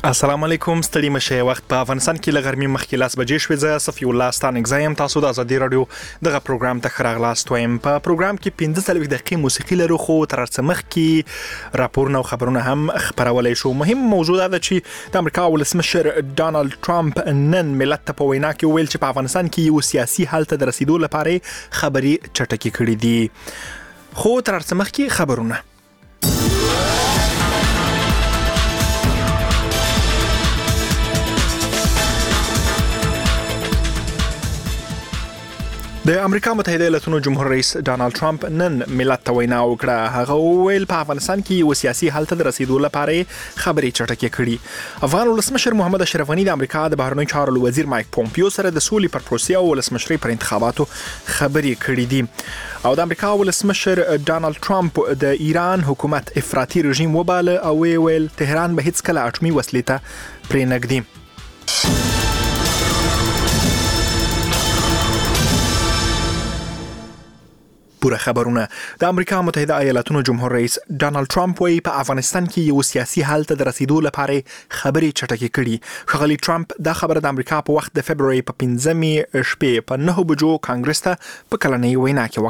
السلام علیکم ستړي مشه وخت په افغانستان کې لغرمي مخکې لاس بجې شوې زه صفي الله ستانګ زایم تاسو د ازادي رادیو دغه پروګرام ته خراغلاست وایم په پروګرام کې 15 دقیقې موسیقي لرو خو تر څمخ کې راپورونه او خبرونه هم خبرولای شو مهم موضوع ده چې د امریکا ولسمشر ډانلډ ټرمپ نن ملت ته په وینا کې ویل چې په افغانستان کې یو سیاسي حل ته رسیدو لپاره خبري چټکي کړې دي خو تر څمخ کې خبرونه د امریکا متحده ایالاتونو جمهور رئیس ډانلډ ټرمپ نن ملت ته وینا وکړه هغه ویل په افغانستان کې یو سیاسي حل ته رسیدو لپاره خبري چټکې کړي افغان ولسمشر محمد اشرف غنی د امریکا د بهرنیو چارو وزیر مایک پومپیو سره د سولې پر پروسې او ولسمشرۍ پر انتخاباتو خبري کړې دي او د امریکا ولسمشر ډانلډ ټرمپ د ایران حکومت افراطي رژیم وباله او ویل تهران به هیڅ کله اټومي وسلې ته پرې نږدي پوره خبرونه د امریکا متحده ایالاتونو جمهور رئیس ډانلډ ټرمپ وی په افغانستان کې یو سیاسي حل ته رسیدو لپاره خبري چټکې کړي خغلی ټرمپ دا خبره د امریکا په وخت د فبراير په 15 شپې په 9 بجو کانګرس ته په کلنۍ وینا کې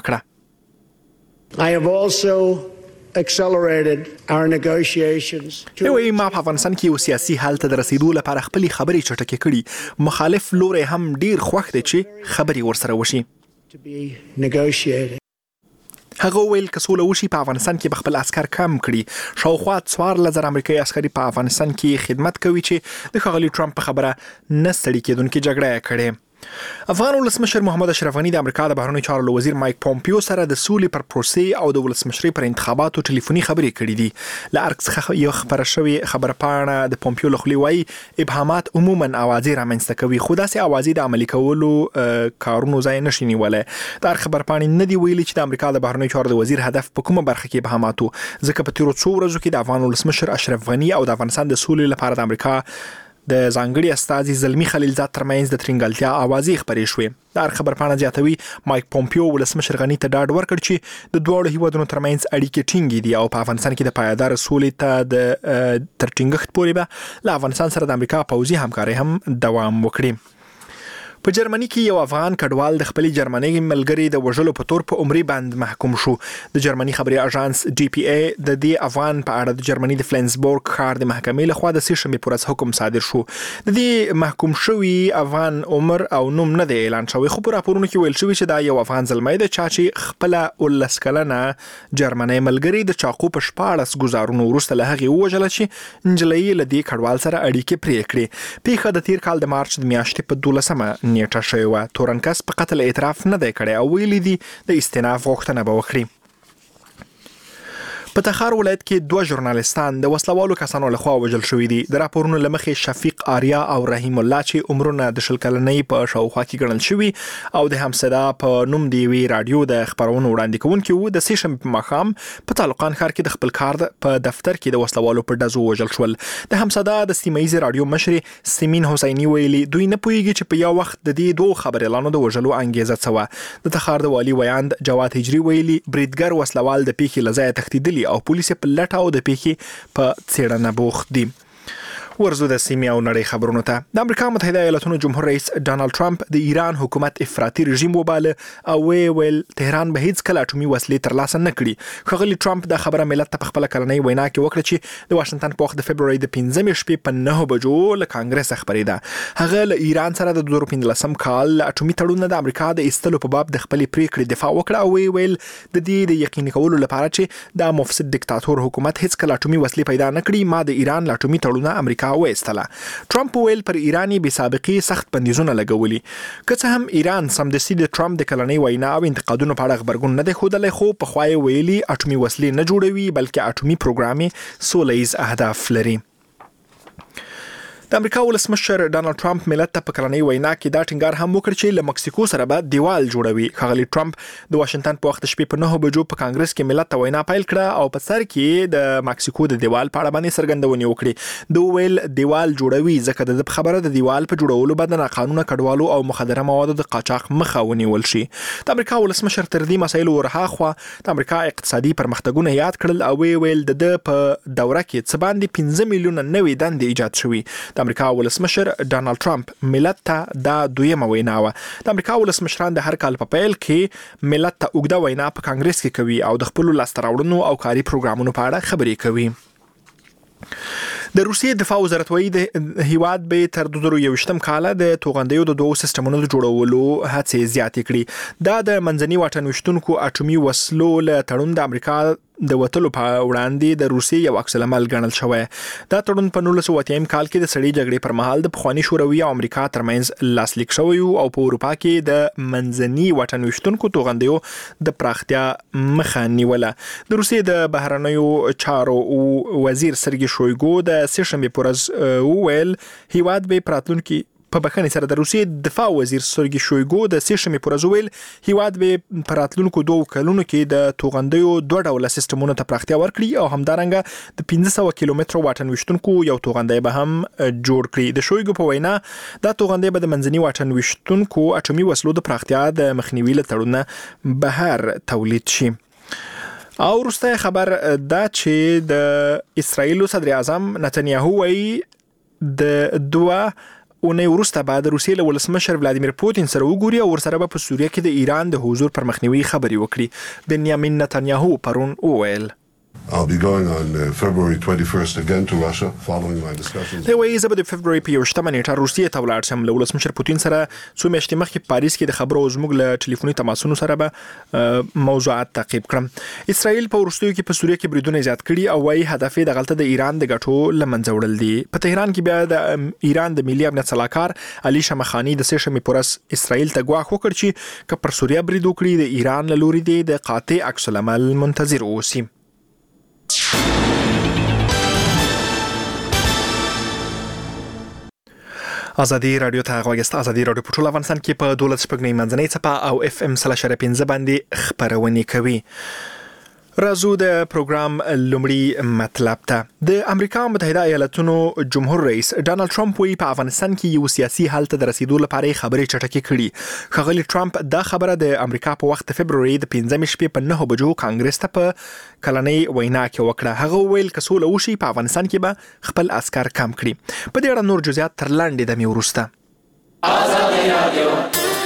وکړه I have also accelerated our negotiations وی ما په افغانستان کې یو سیاسي حل ته رسیدو لپاره خپل خبري چټکې کړي مخالف لوري هم ډیر خوښ دي چې خبري ورسره وشي to be negotiated هغه ویل کسوله وشي په افغانستان کې بخپل عسكر کم کړي شاوخوا 14,000 امریکایي عسکري په افغانستان کې خدمت کوي چې د خغلی ټرمپ په خبره نستړي کېدونکې جګړه کړي افغان ولسمشر محمد اشرف غنی د امریکا د بهرنیو چارو وزیر مایک پومپیو سره د سولې پر پروسې او د ولسمشرۍ پر انتخاباتو ټلیفوني خبرې کړې دي ل ارکس یو خبره شوی خبر پاڼه د پومپیو لخوا وایي ابهامات عموما اوازې رامنځته کوي خو داسې اوازې د عملي کولو کارونو ځای نشي نیولای دا خبر پاڼه نه دی ویلي چې د امریکا د بهرنیو چارو وزیر هدف په کومه برخه کې ابهاماتو ځکه په تیرو څو ورځو کې د افغان ولسمشر اشرف غنی او د افغانستان د سولې لپاره د امریکا د ځانګړي استازي زلمی خلیلزاد ترمنځ د ترنګلتیا اوازې خبرې شوې دا خبر پاڼه زیاتوي مایک پومپیو ولسمشر غنی ته ډاډ ورکړ چې د دوه هیوادونو ترمنځ اړیکې ټینګې دي او په افغانستان کې د پایدار سولې ته د ترټینګښت پورې به له افغانستان سره د امریکا پوځي همکاري هم دوام وکړي په جرمني کې یو افغان کډوال د خپل جرمني ملګری د وژلو په تور په عمرې باندې محکوم شو د جرمني خبري اژانس جی پی ای د دې افغان په اړه د جرمني د فلنسبورګ ښار د محکمې لخوا د سه شنبه پر حکم صادر شو د دې محکوم شوی افغان عمر او نوم نه دی اعلان شوی خو په راپورونو کې ویل شوی چې دا یو افغان زلمی دی چې خپل ولسکلنه جرمني ملګری د چاقو په 14 گزارونو وروسته له هغه وژل شي انجلۍ له دې کډوال سره اړیکې پرې کړې پیښه د تیر کال د مارچ د میاشتې په 12 نیټه شوی و تورنکس په قتل اعتراف نه دی کړی او ویلي دي د استئناف غوښتنه به وکړي په تخار ولایت کې دوه ژورنالستان د وسلوالو کسانو لخوا وژل شوي دي د راپورونو لمخې شفیق آریا او رحیم الله چې عمرونه د شل کلنۍ په شاوخوا کې ګڼل شوي او د همصدا په نوم دی وی رادیو د خبرونو وړاندې کوونکي وو د سه شنبه ماښام په تعلقان ښار کې د خپل کار په دفتر کې د وسلوالو په ډزو وژل شول د همصدا د سیمایي رادیو مشر سیمین حسینی ویلي دوی نه پوهیږي چې په یو وخت د دې دوه خبر اعلانو د وژلو انګیزه څه و د تخار د والی ویاند جواد هجری ویلي بریدګر وسلوال د پیښې لزای تختیدلی او پولیس په لټه او د پیښې په څېړنه بوخت دي ورزو د سیمې او نړۍ خبرونو ته د امریکا متحده ایالاتونو جمهور رئیس ډانلډ ټرمپ د ایران حکومت افراطي رژیم وباله او ویل تهران به هیڅ کله اټومي وسلې ترلاسه نه کړي خغلی ټرمپ دا خبره ملت ته خپل کلنۍ وینا کې وکړه چې د واشنگټن په وخت د فبراير د 15 شپې په 9 بجو له کانګرس خبرې ده هغه له ایران سره د 2015 کال اټومي تړون د امریکا د استلو په باب د خپل پریکړې دفاع وکړه او ویل د دې د یقیني کولو لپاره چې د مفسد دیکتاتور حکومت هیڅ کله اټومي وسلې پیدا نه کړي ما د ایران له اټومي تړون امریکا وېستله ټرمپ ویل پر ایرانی بې سابقې سخت بندیزونه لګولي که څه هم ایران سمدستي د ټرمپ د کلنۍ وینا او انتقادونو په اړه خبرګون نه دی ښودلی خو په خوا یې ویلي اټومي وسلې نه جوړوي بلکې اټومي پروګرام یې سوله ییز اهداف لري د امریکا ولسمشر ډانلډ ټرمپ ملت ته په کلنۍ وینا کې دا ټینګار هم وکړ چې له مکسیکو سره به دیوال جوړوي. ښاغلي ټرمپ د واشنگټن په وخت شپې په 9 بجو په کانګرس کې ملت ته وینا پیل کړه او په سر کې د مکسیکو د دیوال په اړه باندې څرګندونې وکړې. دوی ویل دیوال جوړوي ځکه د خبره د دیوال په جوړولو باندې ناقانونه کډوالو او مخدره موادو د قاچاق مخه ونیول شي. د امریکا ولسمشر تر دې مسایلو ورهاخوا د امریکا اقتصادي پرمختګونه یاد کړل او ویل د په دوره کې څه باندې 15 میلیونه نوې دندې ایجاد شوي. د امریکا ولسمشر ډانلډ ټرمپ ملت ته دا دویمه وینا و. د امریکا ولسمشران د هر کال په پیل کې ملت ته اوږده وینا په کانګرس کې کوي او د خپل لاسته راوړنو او کاري پروګرامونو په اړه خبرې کوي. د روسیې دفاع وزارت وایي د هیواد به تر 2021 کال د توغندیو د دوه سیستمونو جوړولو هڅې زیاتې کړي. دا د منځني واټن وشتونکو اټومي وسلو له تړون د امریکا د وټلو په وړاندې د روسیې یو عکس العمل ګڼل شوی. دا تړون په 1980 کال کې د سړې جګړې پر مهال د پخوانی شوروي او امریکا ترمنځ لاسلیک شوی او په اروپا کې د منځني واټن وشتونکو توغندیو د پراختیا مخه نیوله. د روسیې د بهرنیو چارو وزیر سرګي شویګو د سهشنبه پر ورځ وویل هیواد به پراتلونکي په بخښنې سره د روسیې دفاع وزیر سرګي شویګو د سهشنبه پر ورځ ویل هیواد به پراتلونکو 2 کلونو کې د توغندیو 2 ډوله سیستمونو ته پراختیا ورکړي او همدارنګه د 1500 کیلومتر واټن وشتونکو یو توغندی به هم جوړ کړي. د شویګو په وینا دا توغندی به د منځني واټن وشتونکو اټومي وسلو د پراختیا د مخنیوي له تړون بهر تولید شي. او وروسته خبر دا چې د اسرائیل صدر اعظم نتنیاهو وایي د دوه اونۍ وروسته بعد روسیې له ولسمشر ولادیمیر پوتین سره وګوري او ورسره به په سوریه کې د ایران د حضور پر مخنیوي خبرې وکړي. بنیامین نتنیاهو پرون وویل I'll be going on February 21st again to Russia following my discussions. د وایي زه به د فبروري په 1 نیټه روسیې ته ولاړ شم. له ولسمشر پوتین سره څو میاشتې مخکې په پاریس کې د خبرو زموږ له ټلیفوني تماسونو سره به موضوعات تعقیب کړم. اسرائیل په وروستیو کې په سوریه کې بریدونه زیات کړي او وايي هدف یې د غلطه د ایران د ګټو لمنځه وړل دي. په تهران کې بیا د ایران د ملي امنیت صلاحکار علي شمخانی د سهشنبه پر ورځ اسرائیل ته ګواښ وکړ چې که پر سوریه برید وکړي د ایران له لوري د قاطع عکس العمل منتظر اوسي. ازادي رادیو ته غوښتل ازادي رادیو په ټول افغانستان کې په 12 منځنۍ څپه او اف ام 3.15 باندې خبرونه کوي. راځو د پروګرام لومړی مطلب ته. د امریکا متحده ایالاتونو جمهور رئیس ډانلډ ټرمپ وی په افغانستان کې یو سیاسي حل ته د رسیدو لپاره خبرې چټکې کړي. ښاغلي ټرمپ دا خبره د امریکا په وخت فبروري د 15 شپې په 9 بجو کانګرس ته په کلنۍ وینا کې وکړه. هغه ویل کسول وشي په افغانستان کې به خپل عسكر کم کړي. په دې اړه نور جزئیات تر لاندې د میورسته. ازادي رادیو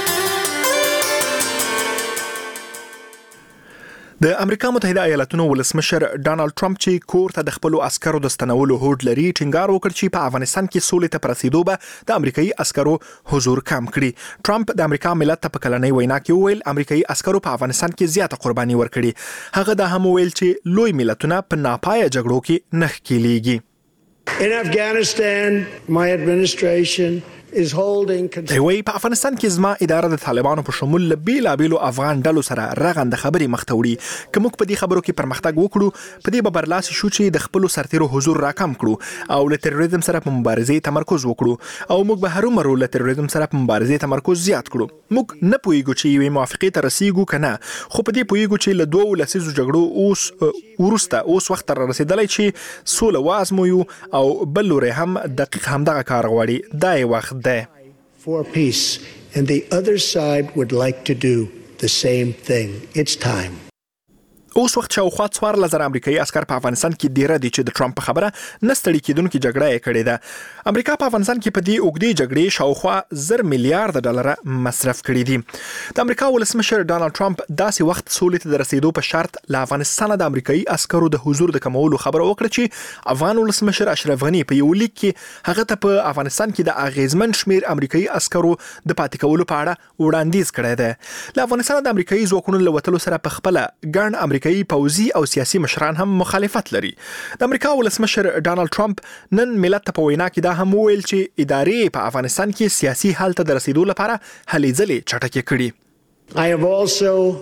د امریکا متحده ایالاتونو ولسمشر ډانلډ ټرمپ چې کور ته د خپل عسکرو د ستنولو هوډ لري ټینګار وکړ چې په افغانستان کې سولې ته پرسیدو به د امریکایي عسکرو حضور کم کړي. ټرمپ د امریکا ملت ته په کلنۍ وینا کې وویل امریکایي عسکرو په افغانستان کې زیاته قرباني ورکړي. هغه دا هم ویل چې لوی ملتونه په ناپایه جګړو کې نه ښکېلېږي. In Afghanistan, my administration is holding وی په افغانستان کې زما اداره د طالبانو په شمول له بیلابیلو افغان ډلو سره رغند خبرې مخ ته وړي. که موږ په دې خبرو کې پرمختګ وکړو په دې به برلاسي شو چې د خپلو سرتیرو حضور راکم کړو او له تروریزم سره په مبارزې تمرکز وکړو او موږ به هرومرو له تروریزم سره په مبارزې تمرکز زیات کړو. موږ نه پوهیږو چې یوې موافقې ته رسیږو که نه، خو په دې پوهیږو چې له 2 لسیزو جګړو اوس وخت را رسېدلی چې سوله وازمویو او بل لوري هم دقیق همدغه کار غواړي. دا یې وخت دی. For peace, and the other side would like to do the same thing. It's time. اوس وخت شاوخوا 4000 امریکایي عسكر په افغانستان کې ډیر دي چې د ټرمپ په خبره نستړي کېدونکې جګړه یې کړې ده. امریکا په افغانستان کې په دې اوږدې جګړې شاوخوا 1000 میلیارډ ډالر مصرف کړي دي. د امریکا ولسمشر ډانلډ ټرمپ داسې وخت سولې ته د رسیدو په شرط له افغانستان د امریکایي عسکرو د حضور د کمولو خبره وکړه چې افغان ولسمشر اشرف غنی په یو لیک کې هغه ته په افغانستان کې د اغیزمن شمیر امریکایي عسکرو د پاتې کولو په اړه وړاندیز کړی دی. له افغانستان د امریکایي ځواکونو له وتلو سره په خپل ګڼ امریکایي پوځي او سیاسي مشران هم مخالفت لري. د امریکا ولسمشر ډانلډ ټرمپ نن ملت ته په وینا کې دا هم وویل چې ادارې په افغانستان کې سیاسي حل ته د رسیدو لپاره هلې ځلې چټکې کړي. I have also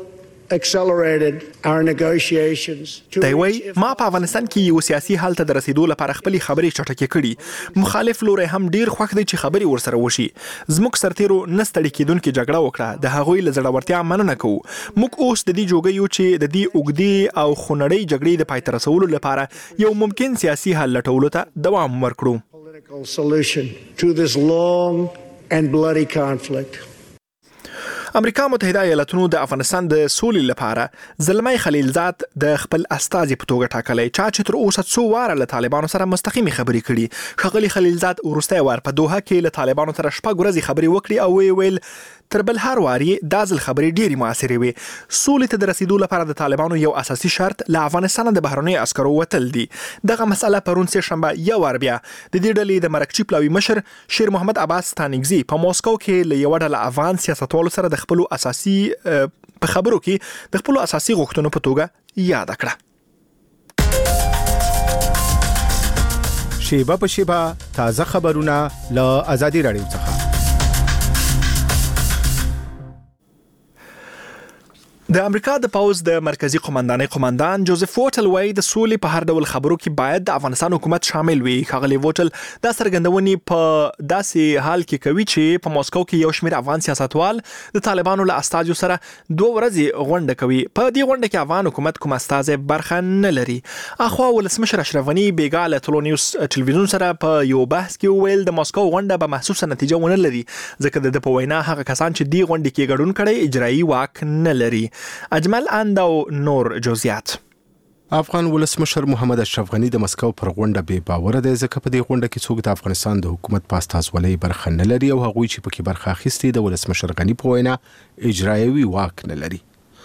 accelerated our negotiations to دی وای ما په افغانستان کې یو سیاسي حل ته د رسیدو لپاره خپل خبرې چټکې کړي. مخالف لوري هم ډیر خوښ دی چې خبرې ورسره وشي. زموږ سرتیرو نستړي کېدونکې جګړه وکړه. د هغوی له زړورتیا مننه کوو. موږ اوس د دې جوګه یو چې د دې اوږدې او خونړۍ جګړې د پای ته رسولو لپاره یو ممکن سیاسي حل لټولو ته دوام ورکړو. political solution to this long and bloody conflict. امریکا متحده ایالاتونو د افغانستان د سولې لپاره زلمی خلیلزاد د خپل استازي په توګه ټاکلی چې تر اوسه څو واره له طالبانو سره مستقیمي خبرې کړي. ښاغلي خلیلزاد وروستی وار په دوحه کې له طالبانو سره 6 ورځې خبرې وکړي او ویل تر بل هر واري دا ځل خبرې ډېرې موثرې وي. سولې ته د رسیدو لپاره د طالبانو یو اساسي شرط له افغانستان د بهرنیو عسکرو وتل دي. دغه مسله پرون سه شنبه یو ور بیا د دې ډلې د مرکچی پلاوي مشر شیر محمد عباس ستانګزي په موسکو کې له یو ډله افغان سیاستوالو سره د خپل اساسي په خبرو کې د خپل اساسي غوښتنو په توګه یاد کړه. شیبه په شیبه تازه خبرونه له ازادي رادیو څخه. د امریکا د پاوز د مرکزی قومندان جوزف ووټل وای د سولې په هر ډول خبرو کې باید د افغانستان حکومت شامل وي. ښاغلي ووټل دا څرګندونې په داسې حال کې کوي چې په موسکو کې یو شمېر افغان سیاستوال د طالبانو له استازو سره 2 ورځې غونډه کوي. په دې غونډه کې افغان حکومت کوم استازي برخه نه لري. اخوا ولسمشر اشرف غنی بیګا له ټولنیوز ټلویزیون سره په یو بحث کې ویل د موسکو غونډه به محسوسه نتیجه ونه لري ځکه د په وینا هغه کسان چې دی غونډه کې ګډون کړي اجرایي واک نه لري. اجمل اندو نور جزئیات. افغان ولسمشر محمد اشرف غنی د مسکو پر غونډه بې باوره دی ځکه په دې غونډه کې څوک د افغانستان د حکومت په استازولۍ برخه نه لري او هغوی چې پکې برخه اخیستي د ولسمشر غنی په وینا اجرایوي واک نه لري.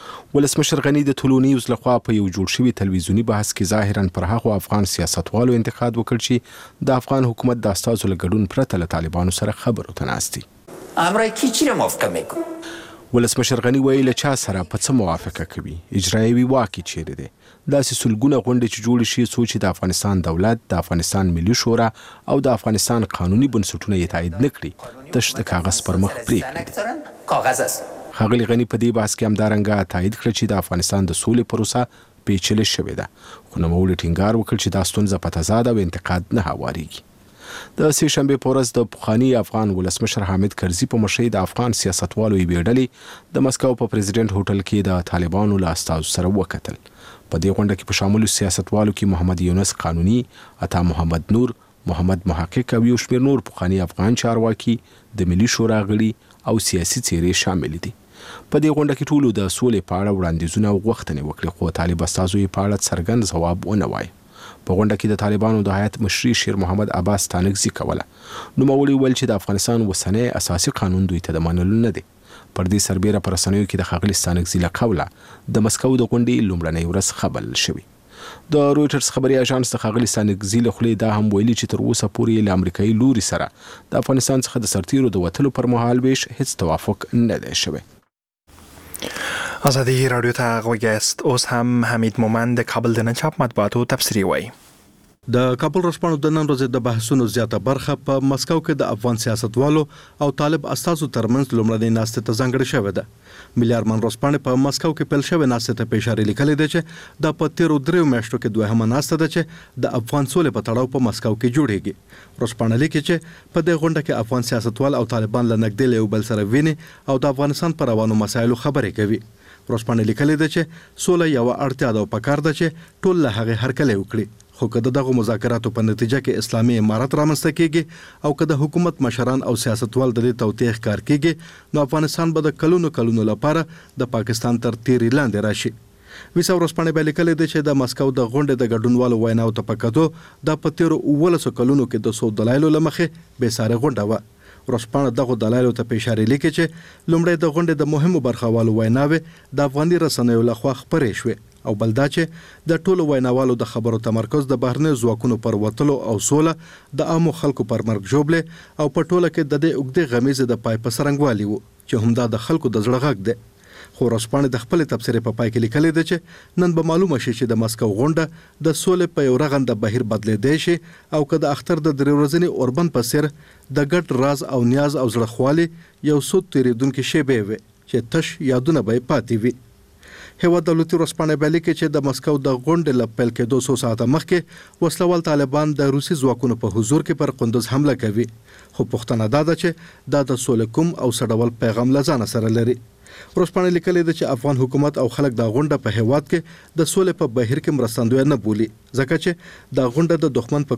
ولسمشر غنی د ټولنیوز لخوا په یو جوړ شوی تلویزیونی بحث کې ظاهرا پر هغه افغان سیاستوالو انتقاد وکړ چې د افغان حکومت د استازو له ګډون پرته له طالبانو سره خبرو ته ناستي. امریکا چیرې موافقه میکنه؟ ولسمشر غنی ویل چا سره په څه موافقه کوي اجرایوي واک چیرې دی. داسې سلګونه غونډې چې جوړ شي څو چې د افغانستان دولت د افغانستان ملي شورا او د افغانستان قانوني بنسټونه یې تایید نکړي تش د کاغذ پر مخ پرېږدي. کاغذ است. ښاغلي غنی په دې بحث کې همدارنګه تایید کړ چې د افغانستان د سولې پروسه پیچلې شوې ده خو نوموړي ټینګار وکړ چې دا ستونزه په تضاد او انتقاد نه هوارېږي. د سه شنبه په ورځ د پخوانی افغان ولسمشر حامد کرزي په مشرۍ د افغان سیاستوالو یې ډلې د مسکو په پریزیدنت هوټل کې د طالبانو له استازو سره وکتل. په دې غونډه کې په شامل سیاستوالو کې محمد یونس قانوني، عطا محمد نور، محمد محقق او یو شمېر نور پخوانی افغان چارواکي، د ملي شورا غړي او سیاسي څېرې شامل دي. په دې غونډه کې ټولو د سولې په اړه وړاندیزونه او غوښتنې وکړې خو طالب استازو یې په اړه څرګند ځواب ونه وایي. په غونډه کې د طالبانو د هیئت مشري شیر محمد عباس ستانکزي کوله. نوموړي ویل چې د افغانستان اوسنی اساسي قانون دوی ته د منلو نه دی. پر دې سربېره په رسنیو کې د ښاغلي ستانکزي له قوله د مسکو د غونډې لومړنۍ ورځ خبرل شوې. د رویټرز خبري اژانس د ښاغلي ستانکزي له خولې دا هم ویلي چې تر اوسه پورې له امریکایي لوري سره د افغانستان څخه د سرتیرو د وتلو پر مهال ویش هیڅ توافق نه دی شوی. ازادي رادیو ته غوږیاست. اوس هم حمید مومند د کابل د نن چاپ مطبوعاتو تبصرې وایي. د کابل ورځپاڼو د نن ورځې د بحثونو زیاته برخه په مسکو کې د افغان سیاستوالو او طالب استازو ترمنځ لومړنۍ ناستې ته ځانګړې شوې ده. ملي ارمان ورځپاڼې په مسکو کې پیل شوې ناستې ته په اشاره لیکلې ده چې د په تیرو 3 میاشتو کې دوهمه ناسته ده چې د افغان سولې په تړاو په مسکو کې جوړیږي. ورځپاڼه لیکي چې په دې غونډه کې افغان سیاستوال او طالبان له نږدې له یو بل سره ویني او د افغانستان پر روانو مسایلو خبرې کوي. ورځپاڼه لیکلې ده چې سوله یو اړتیا ده او پکار ده چې ټول له هغه هرکلی وکړي. خو که دغه مذاکراتو په نتیجه کې اسلامي امارت رامنځته کیږي او که د حکومت مشران او سیاستوال د دې توطیه ښکار کیږي نو افغانستان به د کلونو لپاره د پاکستان تر تیری لاندې راشي. ویسا ورځپاڼې به لیکلې ده چې د مسکو د غونډې د ګډونوالو ویناو ته په کتو د په تیرو 19 کلونو کې د 100 دلایلو له مخې بېسارې غونډه وه. ورځپاڼه دغه دلایلو ته په اشاره لیکي چې لومړی د غونډې د مهمو برخوالو ویناوې د افغاني رسنیو لخوا خپرې شوې او بل دا چې د ټولو ویناوالو د خبرو تمرکز د بهرنیو ځواکونو پر وتلو او سوله د عامو خلکو پر مرګ ژوبلې او په ټوله کې د دې اوږدې غمیزې د پای په څرنګوالي وو چې همدا د خلکو د زړه غږ دی. خو ورځپاڼې د خپل تبصرې په پای کې لیکلې ده چې نن به معلومه شي چې د مسکو غونډه د سولې په یو رغنده بهیر بدلېدی شي او که د اختر د 3 ورځني اوربند په څیر د ګډ راز او نیاز او زړه خوالي یو څو تیریدونکي شیبې وي چې تش یادونه به پاتې وي. هیواد دولتي ورځپاڼه بیان لیکي چې د مسکو د غونډې له پیل کېدو څو ساعته مخکې وسلوال طالبان د روسي ځواکونو په حضور کې پر قندوز حمله کوي خو پوښتنه دا ده چې دا د سولې کوم او څه ډول پیغام له ځانه سره لري. ورځپاڼه لیکلې ده چې افغان حکومت او خلک د غونډه په هیواد کې د سولې په بهیر کې مرستندوی نه بولي ځکه چې د غونډه د دښمن په